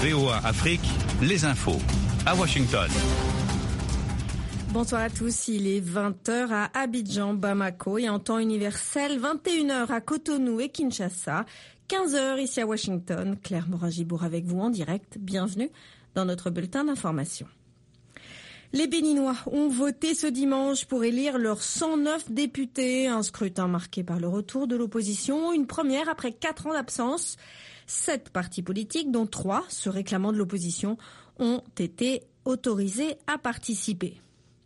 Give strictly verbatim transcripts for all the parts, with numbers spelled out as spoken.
V O A Afrique, les infos à Washington. Bonsoir à tous, il est vingt heures à Abidjan, Bamako et en temps universel, vingt et une heures à Cotonou et Kinshasa, quinze heures ici à Washington. Claire Morin-Gibour avec vous en direct. Bienvenue dans notre bulletin d'information. Les Béninois ont voté ce dimanche pour élire leurs cent neuf députés. Un scrutin marqué par le retour de l'opposition, une première après quatre ans d'absence. Sept partis politiques, dont trois se réclamant de l'opposition, ont été autorisés à participer.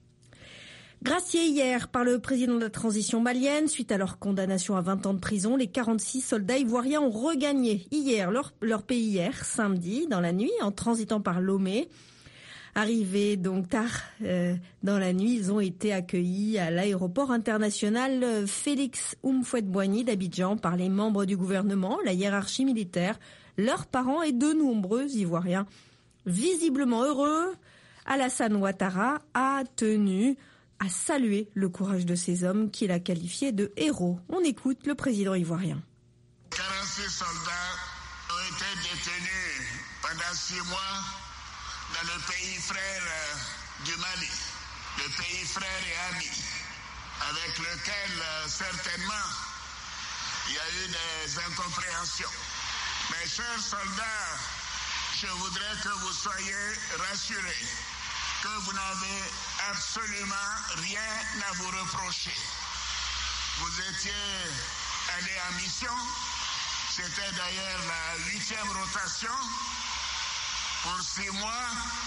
Graciés hier par le président de la transition malienne, suite à leur condamnation à vingt ans de prison, les quarante-six soldats ivoiriens ont regagné hier leur, leur pays hier, samedi, dans la nuit, en transitant par Lomé. Arrivés donc tard euh, dans la nuit, ils ont été accueillis à l'aéroport international Félix Houphouët-Boigny d'Abidjan par les membres du gouvernement, la hiérarchie militaire, leurs parents et de nombreux Ivoiriens. Visiblement heureux, Alassane Ouattara a tenu à saluer le courage de ces hommes qu'il a qualifiés de héros. On écoute le président ivoirien. quarante-six soldats ont été détenus pendant six mois dans le pays frère du Mali, le pays frère et ami, avec lequel certainement il y a eu des incompréhensions. Mes chers soldats, je voudrais que vous soyez rassurés que vous n'avez absolument rien à vous reprocher. Vous étiez allés en mission, c'était d'ailleurs la huitième rotation. Pour six mois,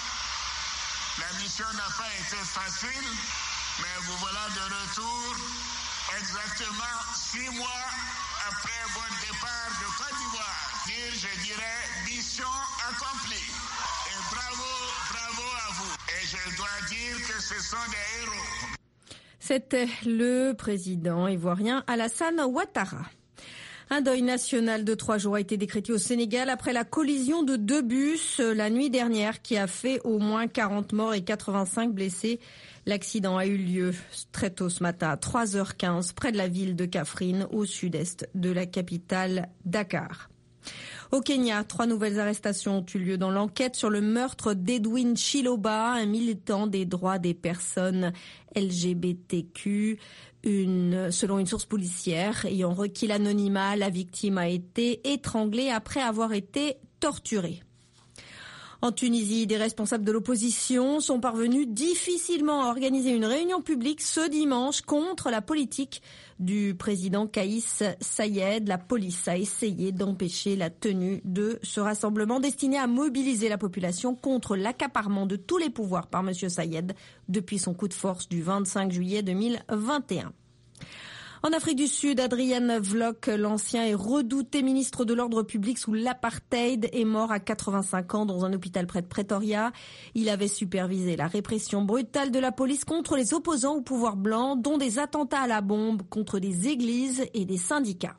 la mission n'a pas été facile, mais vous voilà de retour exactement six mois après votre départ de Côte d'Ivoire. Dire, je dirais, mission accomplie. Et bravo, bravo à vous. Et je dois dire que ce sont des héros. C'était le président ivoirien Alassane Ouattara. Un deuil national de trois jours a été décrété au Sénégal après la collision de deux bus la nuit dernière qui a fait au moins quarante morts et quatre-vingt-cinq blessés. L'accident a eu lieu très tôt ce matin à trois heures quinze près de la ville de Kaffrine au sud-est de la capitale Dakar. Au Kenya, trois nouvelles arrestations ont eu lieu dans l'enquête sur le meurtre d'Edwin Chiloba, un militant des droits des personnes L G B T Q. Une, selon une source policière ayant requis l'anonymat, la victime a été étranglée après avoir été torturée. En Tunisie, des responsables de l'opposition sont parvenus difficilement à organiser une réunion publique ce dimanche contre la politique du président Kaïs Saïed. La police a essayé d'empêcher la tenue de ce rassemblement destiné à mobiliser la population contre l'accaparement de tous les pouvoirs par M. Saïed depuis son coup de force du vingt-cinq juillet deux mille vingt et un. En Afrique du Sud, Adrian Vlok, l'ancien et redouté ministre de l'ordre public sous l'apartheid, est mort à quatre-vingt-cinq ans dans un hôpital près de Pretoria. Il avait supervisé la répression brutale de la police contre les opposants au pouvoir blanc, dont des attentats à la bombe contre des églises et des syndicats.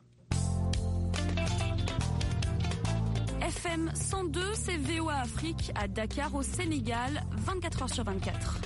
F M cent deux, c'est V O A Afrique à Dakar au Sénégal, vingt-quatre heures sur vingt-quatre.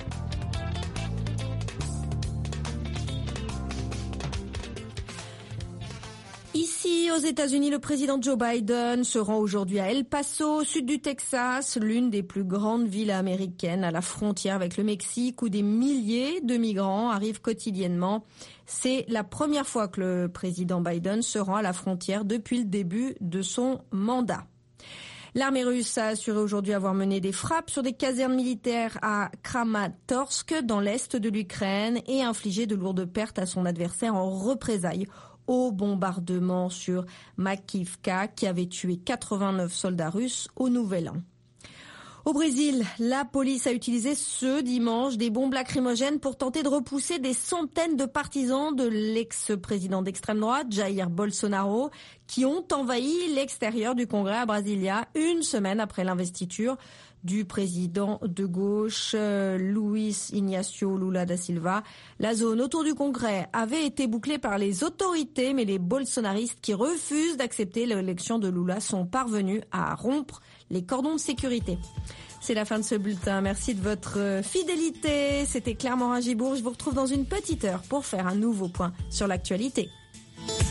Ici, aux États-Unis, le président Joe Biden se rend aujourd'hui à El Paso, au sud du Texas, l'une des plus grandes villes américaines à la frontière avec le Mexique, où des milliers de migrants arrivent quotidiennement. C'est la première fois que le président Biden se rend à la frontière depuis le début de son mandat. L'armée russe a assuré aujourd'hui avoir mené des frappes sur des casernes militaires à Kramatorsk, dans l'est de l'Ukraine, et infligé de lourdes pertes à son adversaire en représailles au bombardement sur Makivka qui avait tué quatre-vingt-neuf soldats russes au Nouvel An. Au Brésil, la police a utilisé ce dimanche des bombes lacrymogènes pour tenter de repousser des centaines de partisans de l'ex-président d'extrême droite, Jair Bolsonaro, qui ont envahi l'extérieur du Congrès à Brasilia une semaine après l'investiture du président de gauche Luiz Inácio Lula da Silva. La zone autour du Congrès avait été bouclée par les autorités, mais les bolsonaristes qui refusent d'accepter l'élection de Lula sont parvenus à rompre les cordons de sécurité. C'est la fin de ce bulletin. Merci de votre fidélité. C'était Claire Morin-Gibour. Je vous retrouve dans une petite heure pour faire un nouveau point sur l'actualité.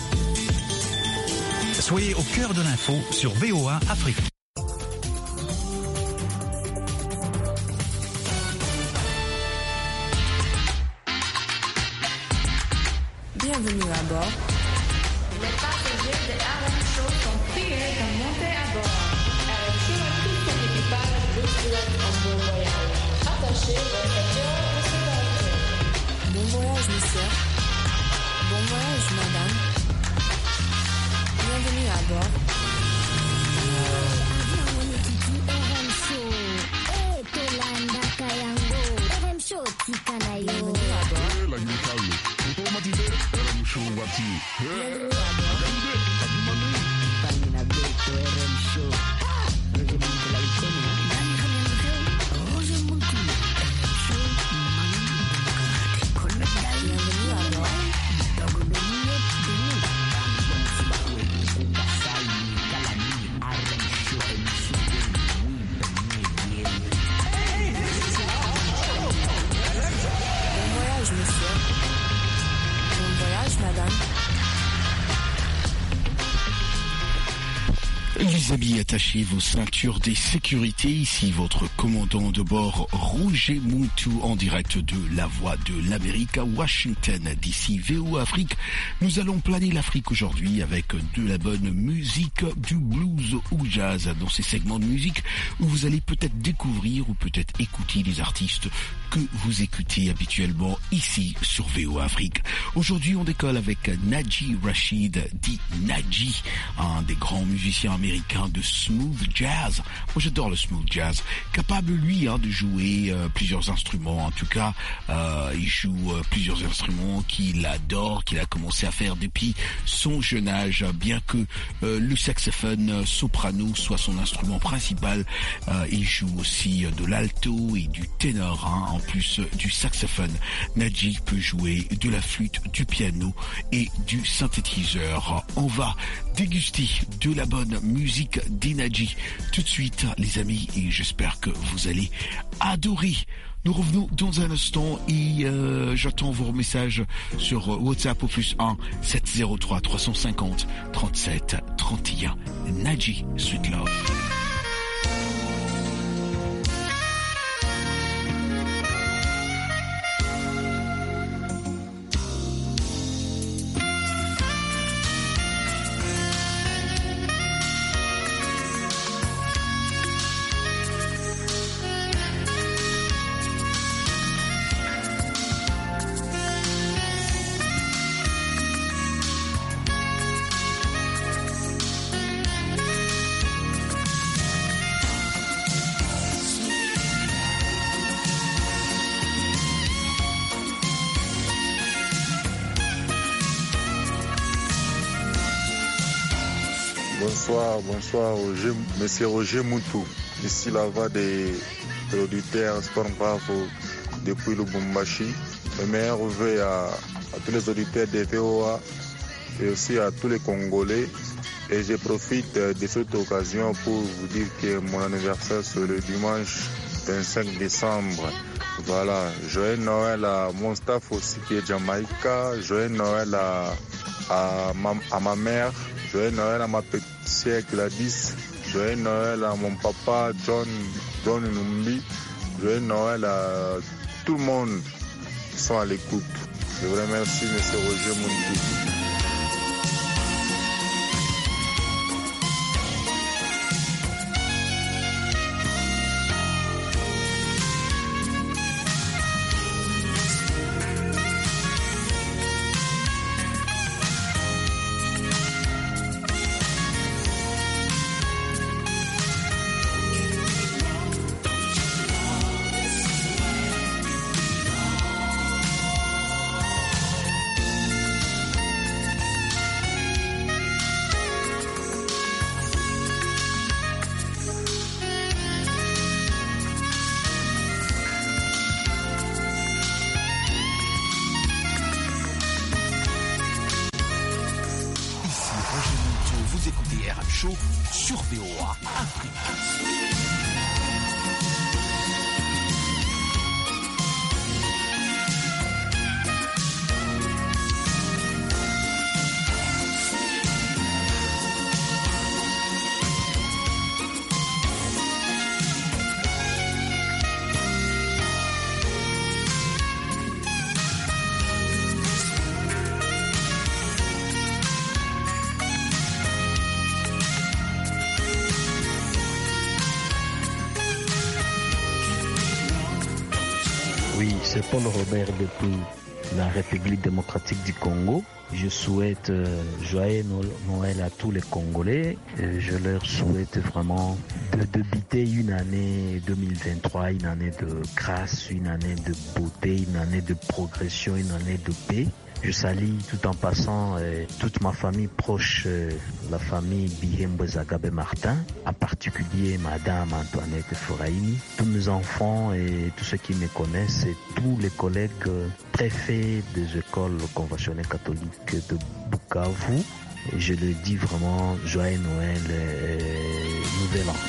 Soyez au cœur de l'info sur V O A Afrique. Bienvenue à bord. Les passagers de R M Show sont priés de monter à bord. R M Show a tout son équipage vous souhaite un bon voyage. Attachez votre ceinture de sécurité. Bon voyage, monsieur. Bon voyage, madame. Bienvenue à bord. Les amis, attachez vos ceintures de sécurité. Ici votre commandant de bord, Roger Muntu, en direct de la Voix de l'Amérique à Washington. D'ici V O Afrique, nous allons planer l'Afrique aujourd'hui avec de la bonne musique, du blues ou jazz dans ces segments de musique où vous allez peut-être découvrir ou peut-être écouter des artistes que vous écoutez habituellement ici sur V O Afrique. Aujourd'hui, on décolle avec Naji Rashid, dit Naji, un des grands musiciens américain de smooth jazz. Moi j'adore le smooth jazz, capable lui hein, de jouer euh, plusieurs instruments. En tout cas euh, il joue euh, plusieurs instruments qu'il adore, qu'il a commencé à faire depuis son jeune âge, bien que euh, le saxophone soprano soit son instrument principal. Euh, il joue aussi de l'alto et du ténor hein, en plus du saxophone. Naji peut jouer de la flûte, du piano et du synthétiseur. On va déguster de la bonne musique d'Naji tout de suite les amis, et j'espère que vous allez adorer. Nous revenons dans un instant et euh, j'attends vos messages sur WhatsApp au plus un sept zéro trois trois cinq zéro trente-sept trente et un. Naji, Sweet Love. Bonsoir, bonsoir, Roger, monsieur Roger Muntu. Ici la voix des auditeurs Sport Bravo depuis Lubumbashi. Le meilleur vœu à, à tous les auditeurs des V O A et aussi à tous les Congolais. Et je profite de cette occasion pour vous dire que mon anniversaire c'est le dimanche vingt-cinq décembre. Voilà, joyeux Noël à mon staff aussi qui est Jamaïca. Joyeux Noël à, à, ma, à ma mère. Joyeux Noël à ma petite sœur Gladys. Joyeux Noël à mon papa John, John Numbi. Joyeux Noël à tout le monde qui sont à l'écoute. Je vous remercie, M. Roger Muntu. Sur V O A Afrique. c'est Paul Robert depuis la République démocratique du Congo. Je souhaite euh, joyeux Noël à tous les Congolais. Et je leur souhaite vraiment de débuter une année deux mille vingt-trois, une année de grâce, une année de beauté, une année de progression, une année de paix. Je salue tout en passant euh, toute ma famille proche, euh, la famille Bihembo Zagabe Martin, en particulier Madame Antoinette Foraini, tous mes enfants et tous ceux qui me connaissent et tous les collègues euh, préfets des écoles conventionnelles catholiques de Bukavu. Et je le dis vraiment, joyeux Noël et Nouvel An.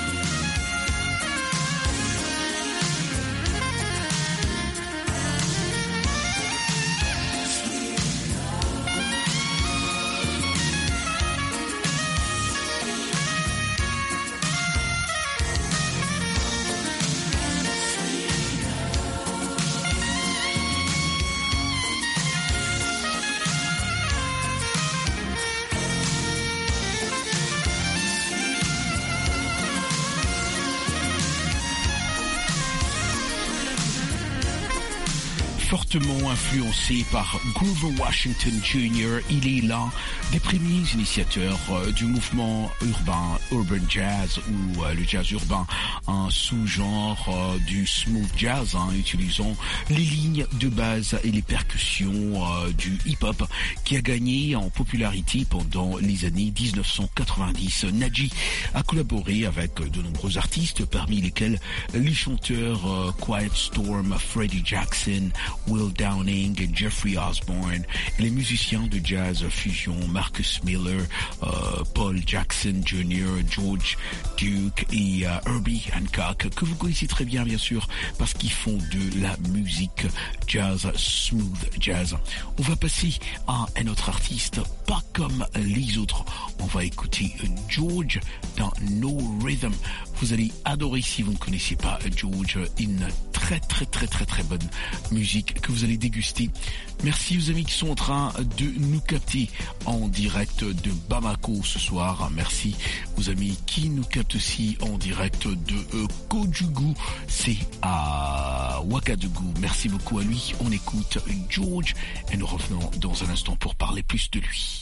Fortement influencé par Grover Washington junior, il est l'un des premiers initiateurs euh, du mouvement urbain, urban jazz ou euh, le jazz urbain, un sous-genre euh, du smooth jazz, hein, utilisant les lignes de base et les percussions euh, du hip-hop, qui a gagné en popularité pendant les années dix-neuf cent quatre-vingt-dix. Nadji a collaboré avec de nombreux artistes, parmi lesquels les chanteurs euh, Quiet Storm, Freddie Jackson, Will Downing et Jeffrey Osborne, et les musiciens de jazz fusion Marcus Miller, euh, Paul Jackson junior, George Duke et euh, Herbie Hancock, que vous connaissez très bien bien sûr parce qu'ils font de la musique jazz, smooth jazz. On va passer à un autre artiste, pas comme les autres. On va écouter George dans No Rhythm. Vous allez adorer si vous ne connaissez pas George, une très très très très très bonne musique que vous allez déguster. Merci aux amis qui sont en train de nous capter en direct de Bamako ce soir. Merci aux amis qui nous captent aussi en direct de euh, Kojugu, c'est à Ouagadougou. Merci beaucoup à lui. On écoute George et nous revenons dans un instant pour parler plus de lui.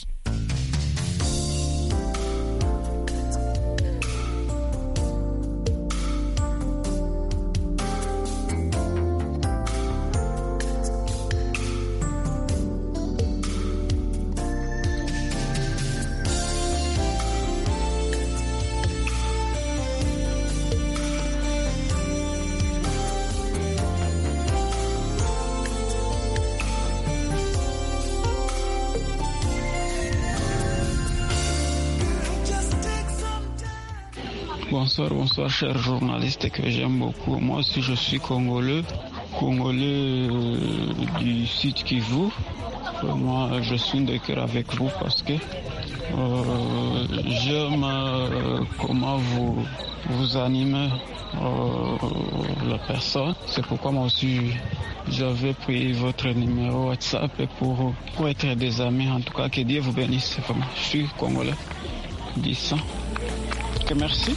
Bonsoir, bonsoir, chers journalistes que j'aime beaucoup. Moi aussi, je suis congolais, congolais euh, du Sud Kivu. Moi, je suis de cœur avec vous parce que euh, j'aime euh, comment vous vous animez euh, la personne. C'est pourquoi moi aussi, j'avais pris votre numéro WhatsApp pour, pour être des amis. En tout cas, que Dieu vous bénisse. Je suis congolais. Dis ça. Que merci.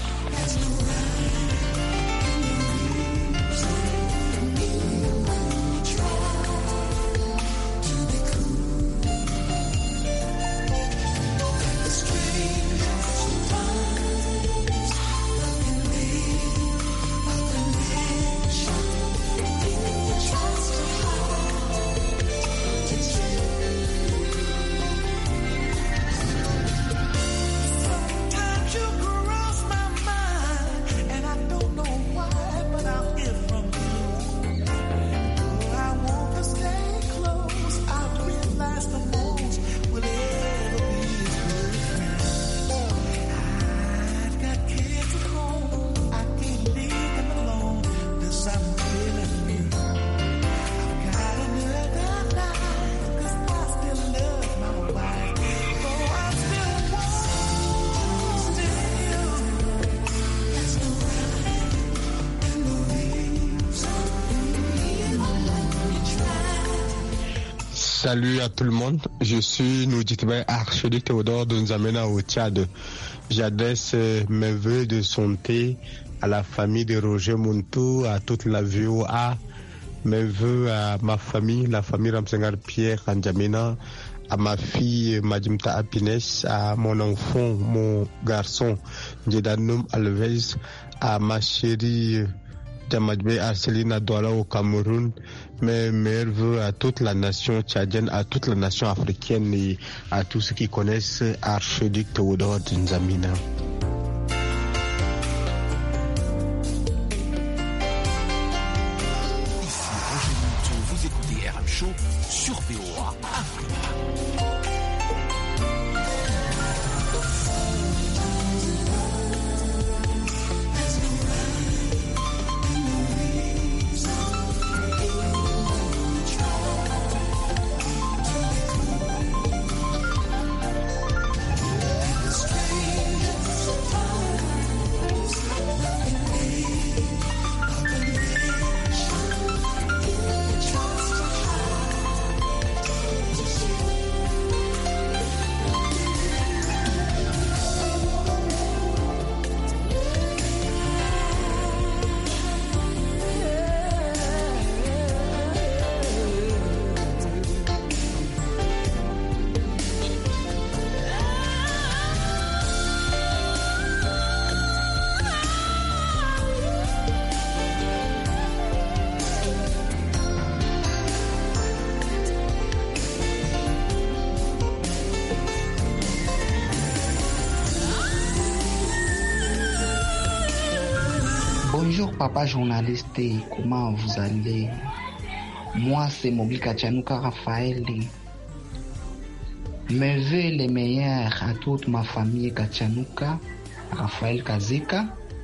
Salut à tout le monde, je suis Noudjitbe archiduc Théodore de N'Djamena au Tchad. J'adresse mes vœux de santé à la famille de Roger Muntu, à toute la V O A mes voeux à ma famille, la famille Ramsengar Pierre Anjamena, à ma fille Majimta Apines, à mon enfant, mon garçon Jedanoum Alves, à ma chérie Jamadbe Arcelina Douala au Cameroun, mes meilleurs voeux à toute la nation tchadienne, à toute la nation africaine et à tous ceux qui connaissent Archiduc Théodore N'Djamena. Vous écoutez R M Show sur V O A Afrique. Bonjour papa journaliste, comment vous allez? Moi c'est Mobile Kachanuka Raphaël. Mes vœux les meilleurs à toute ma famille Kachanuka, Raphaël Kazeka,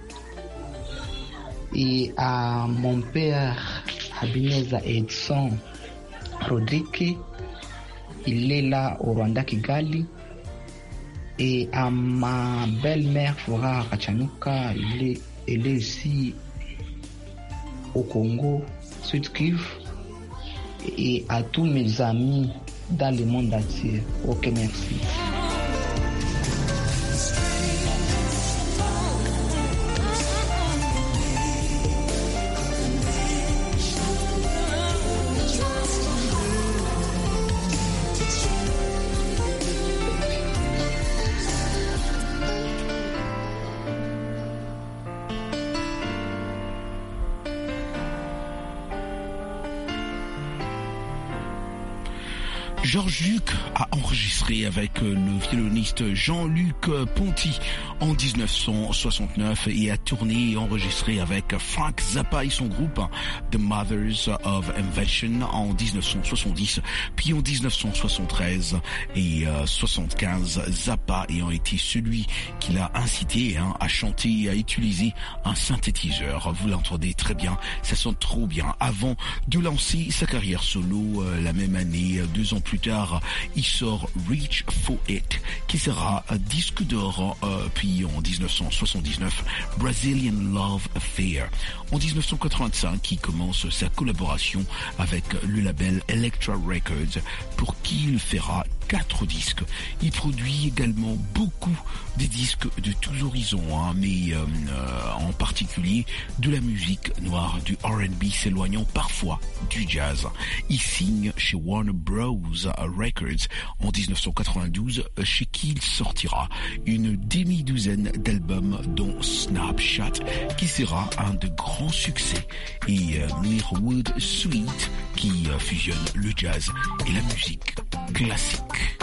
et à mon père Abineza Edson Rodrigue, il est là au Rwanda Kigali, et à ma belle-mère Flora Kachanuka, il est Elle est ici au Congo, Sud Kivu, et à tous mes amis dans le monde entier. Ok, merci. Georges Luc a enregistré avec le violoniste Jean-Luc Ponty en dix-neuf cent soixante-neuf et a tourné et enregistré avec Frank Zappa et son groupe The Mothers of Invention en dix-neuf cent soixante-dix, puis en dix-neuf cent soixante-treize et soixante-quinze, Zappa ayant été celui qui l'a incité hein, à chanter et à utiliser un synthétiseur. Vous l'entendez très bien, ça sonne trop bien. Avant de lancer sa carrière solo euh, la même année, deux ans plus tard, il sort Reach for It, qui sera un disque d'or, euh, puis en dix-neuf cent soixante-dix-neuf, Brazilian Love Affair. En dix-neuf cent quatre-vingt-cinq, il commence sa collaboration avec le label Elektra Records, pour qui il fera quatre disques. Il produit également beaucoup des disques de tous horizons, hein, mais euh, euh, en particulier de la musique noire, du R and B, s'éloignant parfois du jazz. Il signe chez Warner Bros. Records en dix-neuf cent quatre-vingt-douze, chez qui il sortira une demi-douzaine d'albums, dont Snapshot, qui sera un de grands succès, et euh, Mirwood Suite, qui euh, fusionne le jazz et la musique classique.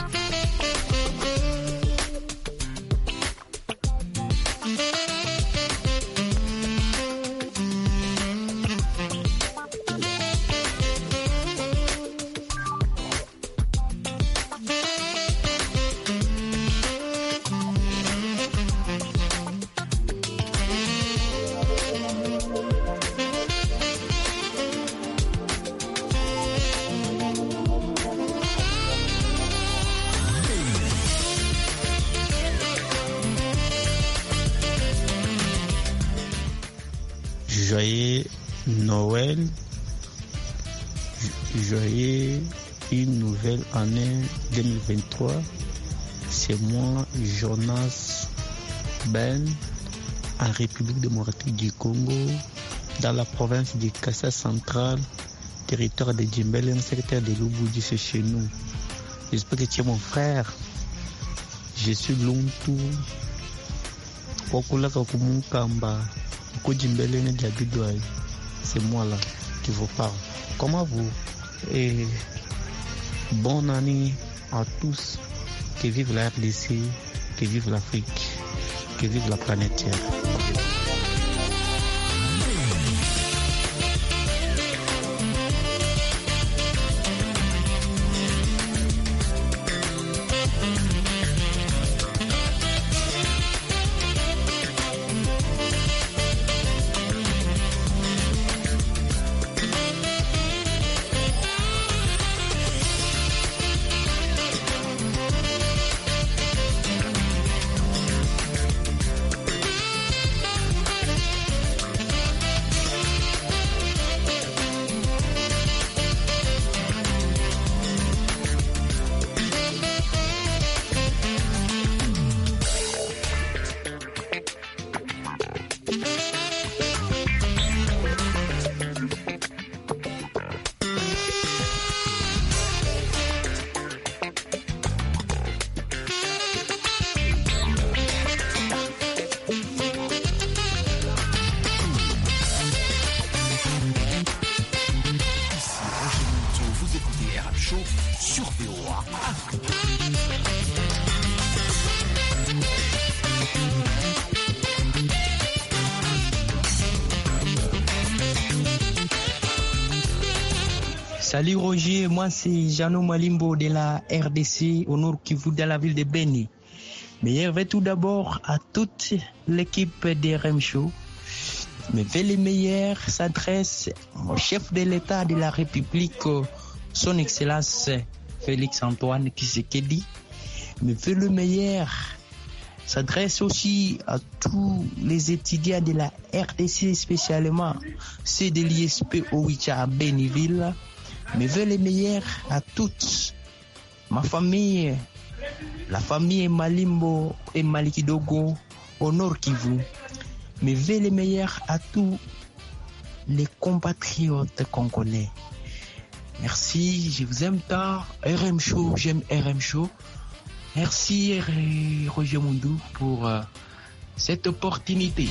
Joyeux Noël, joyeux une nouvelle année deux mille vingt-trois. C'est moi, Jonas Ben, en République démocratique du Congo, dans la province du Kassa central, territoire de Djimbel, un secteur de Lubudi, c'est chez nous. J'espère que tu es mon frère. Je suis Luntu. C'est moi là qui vous parle. Comment vous? Et bonne année à tous. Que vive la R D C, que vive l'Afrique, que vive la planète Terre. Sur V O A. Salut Roger, moi c'est Jano Malimbo de la R D C au Nord Kivu de la ville de Beni. Meilleurs vœux tout d'abord à toute l'équipe des R M Show. Mes vœux les meilleurs s'adressent au chef de l'État de la République, son Excellence Félix Antoine Tshisekedi. Mes vœux le meilleur s'adresse aussi à tous les étudiants de la R D C, spécialement ceux de l'I S P Owicha à Béniville. Mes vœux les meilleurs à toutes, ma famille, la famille Malimbo et Malikidogo au Nord Kivu. Mes vœux les meilleurs à tous les compatriotes congolais. Merci, je vous aime tant. R M Show, j'aime R M Show. Merci Roger Mundou pour euh, cette opportunité.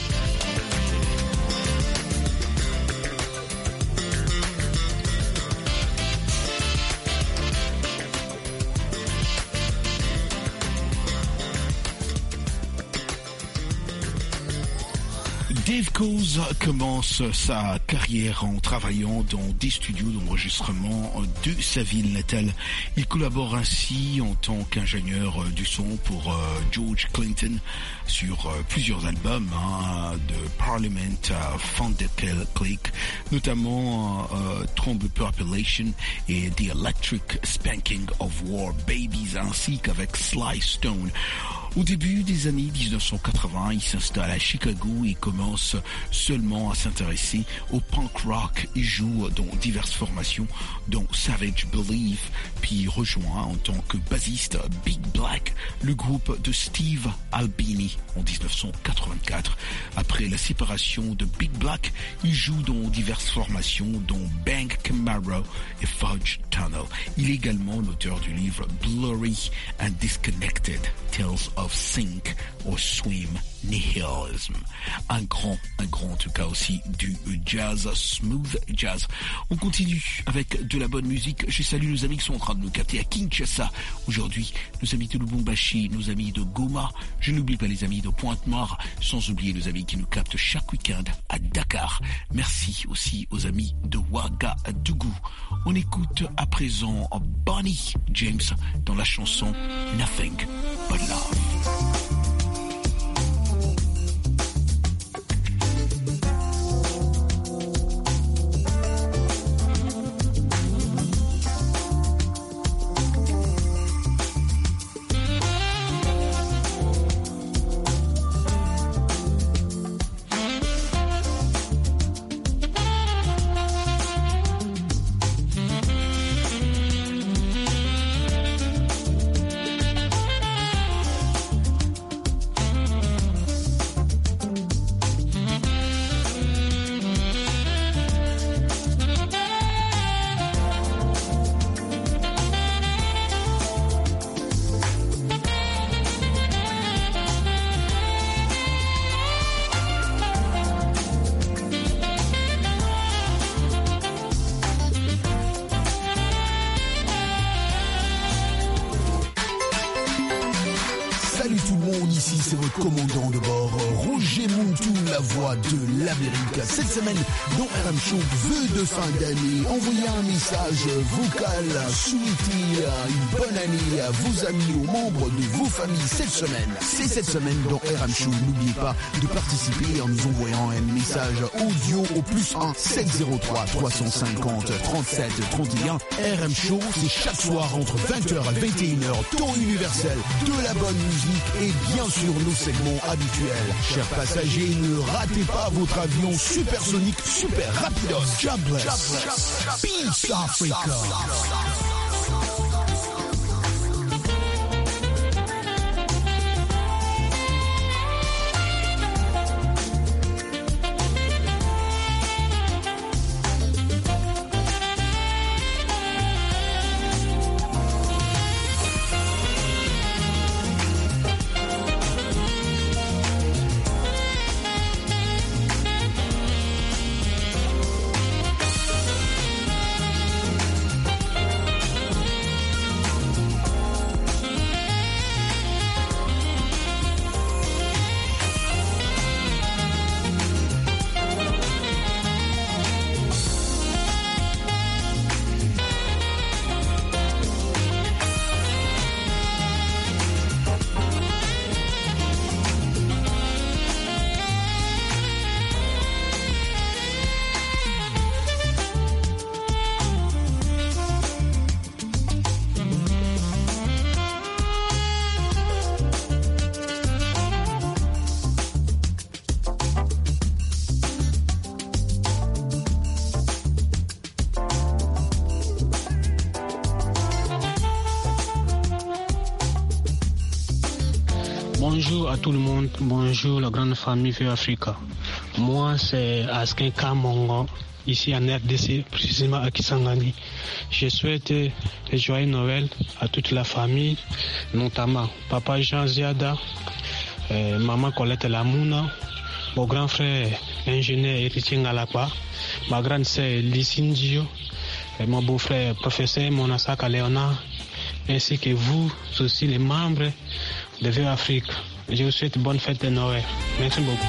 Dave Koz commence sa carrière en travaillant dans des studios d'enregistrement de sa ville natale. Il collabore ainsi en tant qu'ingénieur du son pour euh, George Clinton sur euh, plusieurs albums hein, de Parliament à Thundercell Click, notamment euh, Trombe Population et The Electric Spanking of War Babies, ainsi qu'avec Sly Stone. Au début des années dix-neuf cent quatre-vingts, il s'installe à Chicago et commence seulement à s'intéresser au punk rock. Il joue dans diverses formations, dont Savage Belief, puis rejoint en tant que bassiste Big Black, le groupe de Steve Albini en dix-neuf cent quatre-vingt-quatre. Après la séparation de Big Black, il joue dans diverses formations, dont Bang Camaro et Fudge Tunnel. Il est également l'auteur du livre Blurry and Disconnected, Tales of Sink or Swim Nihilism. Un grand, un grand en tout cas aussi du jazz, smooth jazz. On continue avec de la bonne musique. Je salue nos amis qui sont en train de nous capter à Kinshasa. Aujourd'hui, nos amis de Lubumbashi, nos amis de Goma. Je n'oublie pas les amis de Pointe-Noire, sans oublier nos amis qui nous captent chaque week-end à Dakar. Merci aussi aux amis de Ouagadougou. On écoute à présent Bonnie James dans la chanson Nothing But Love. commandant de bord, Roger Montou, la voix de l'Amérique. Cette semaine, dans R M Show, vœux de fin d'année. Envoyez un message vocal, souhaitez une bonne année à vos amis, aux membres de vos familles cette semaine. C'est cette semaine dans R M Show. N'oubliez pas de participer en nous envoyant un message audio au plus un sept zéro trois trois cent cinquante trente-sept trente et un. R M Show, c'est chaque soir entre vingt heures et vingt et une heures, temps universel, de la bonne musique et bien sûr nos segments habituels. Chers passagers, ne ratez pas votre avion supersonique, super rapidos. God bless. Peace Africa. Bonjour à tout le monde, bonjour la grande famille V O A Africa. Moi c'est Askin Kamongo, ici en R D C, précisément à Kisangani. Je souhaite le joyeux Noël à toute la famille, notamment Papa Jean Ziada, euh, Maman Colette Lamouna, mon grand frère ingénieur Héritier Ngalapa, ma grande sœur Lysine Dio, mon beau-frère professeur Monasaka Léonard, ainsi que vous aussi les membres de V O A Afrique. Je vous souhaite bonne fête de Noël. Merci beaucoup.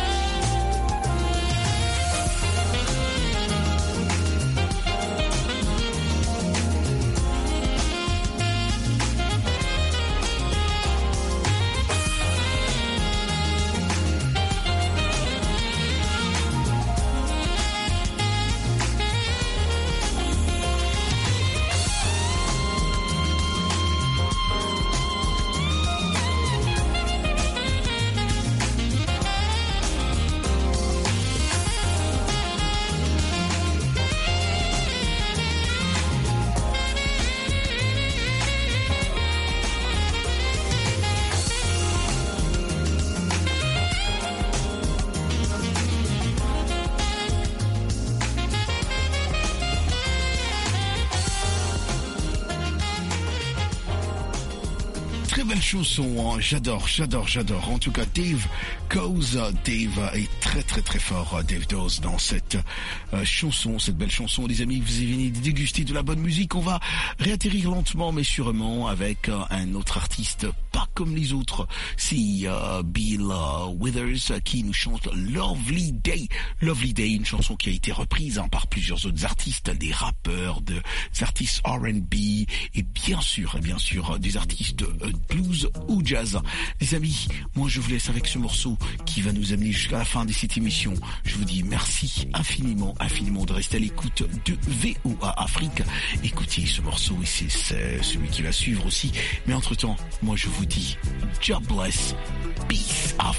Chanson, j'adore, j'adore, j'adore. En tout cas, Dave Cause, Dave est très, très, très fort. Dave Dose dans cette euh, chanson, cette belle chanson. Les amis, vous venez de déguster de la bonne musique. On va réatterrir lentement, mais sûrement avec euh, un autre artiste, pas comme les autres. C'est euh, Bill euh, Withers euh, qui nous chante Lovely Day. Lovely Day, une chanson qui a été reprise hein, par plusieurs autres artistes, des rappeurs, des artistes R and B et bien sûr, bien sûr, des artistes euh, blues ou jazz. Les amis, moi je vous laisse avec ce morceau qui va nous amener jusqu'à la fin de cette émission. Je vous dis merci infiniment, infiniment de rester à l'écoute de V O A Afrique. Écoutez ce morceau et c'est, c'est celui qui va suivre aussi. Mais entre temps, moi je vous dis, God bless, peace, Africa.